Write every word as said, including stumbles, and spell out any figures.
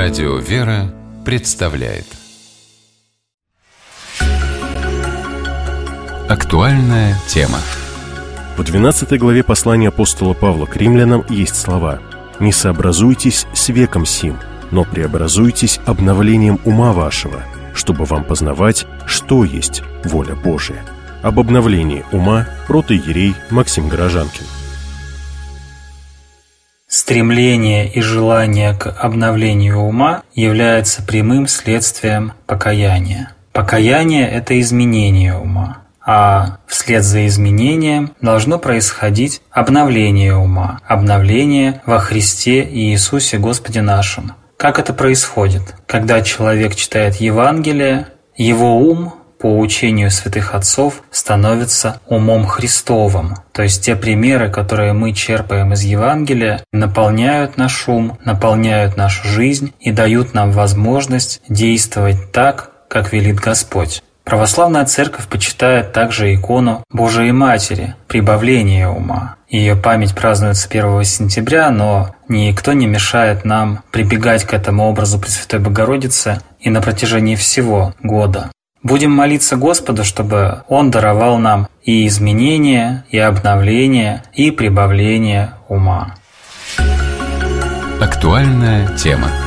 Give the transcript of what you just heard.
Радио «Вера» представляет актуальная тема. В двенадцатой главе послания апостола Павла к римлянам есть слова: «Не сообразуйтесь с веком сим, но преобразуйтесь обновлением ума вашего, чтобы вам познавать, что есть воля Божия». Об обновлении ума протоиерей Максим Горожанкин. Стремление и желание к обновлению ума является прямым следствием покаяния. Покаяние – это изменение ума, а вслед за изменением должно происходить обновление ума, обновление во Христе и Иисусе Господе нашем. Как это происходит? Когда человек читает Евангелие, его ум по учению святых отцов становится умом Христовым. То есть те примеры, которые мы черпаем из Евангелия, наполняют наш ум, наполняют нашу жизнь и дают нам возможность действовать так, как велит Господь. Православная Церковь почитает также икону Божией Матери, прибавление ума. Ее память празднуется первого сентября, но никто не мешает нам прибегать к этому образу Пресвятой Богородицы и на протяжении всего года. Будем молиться Господу, чтобы Он даровал нам и изменение, и обновление, и прибавление ума. Актуальная тема.